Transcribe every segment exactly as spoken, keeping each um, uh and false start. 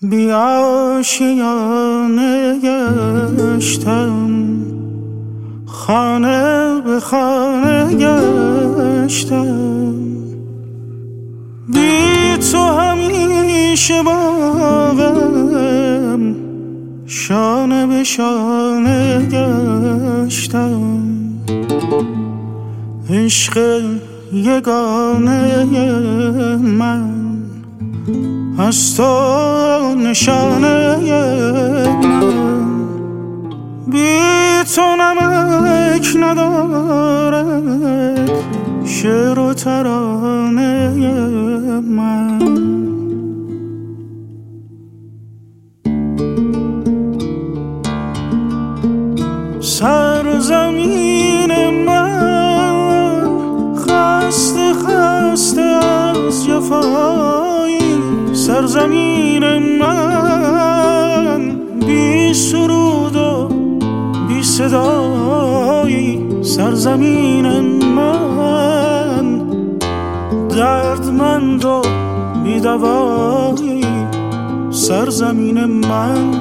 بی آشیانه گشتم، خانه به خانه گشتم. بی تو همیشه باغم، شانه به شانه گشتم. عشق یگانه من از تو نشانه من. بی تو نمک ندارد شعر و ترانه من. سرزمین من خسته خسته از جفایی، سرزمین من بی سرود و بی صدایی، سرزمین من دردمند و بی دوایی، سرزمین من.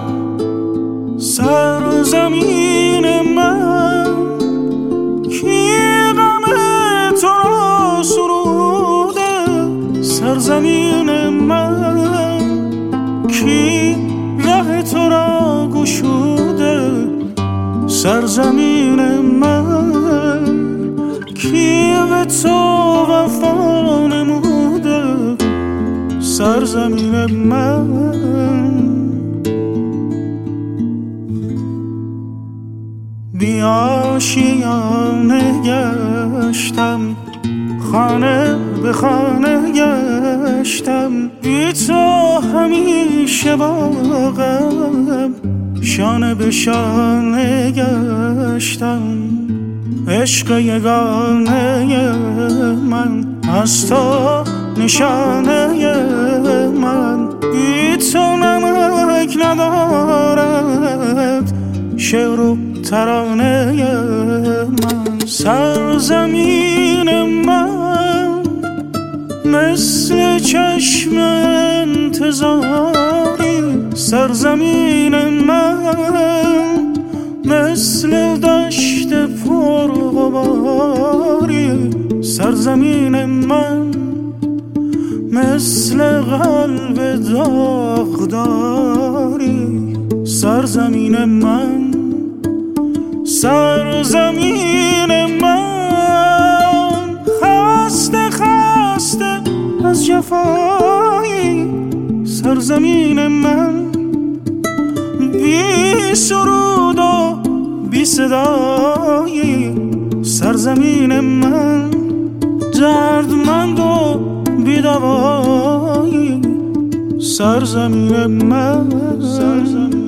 سرزمین من کی غم تو را سروده، سرزمین من کی ره تو را گشوده، سرزمین من کی به تو وفا نموده، سرزمین من. بی آشیانه گشتم، خانه به خانه گشتم. بی تو همیشه باغم، شانه به شانه گشتم. عشق یگانه من از تو نشانه من. بی تو نمک ندارد شعر و ترانه من. سرزمین من مثل چشم انتظاری، سرزمین من مثل دشت پرغباری، سرزمین من مثل قلب داغداری، سرزمین من. سرزمین من خسته خسته از جفایی، سرزمین من بی سرود و بی صدایی، سرزمین من دردمند و بی دوایی، سرزمین من.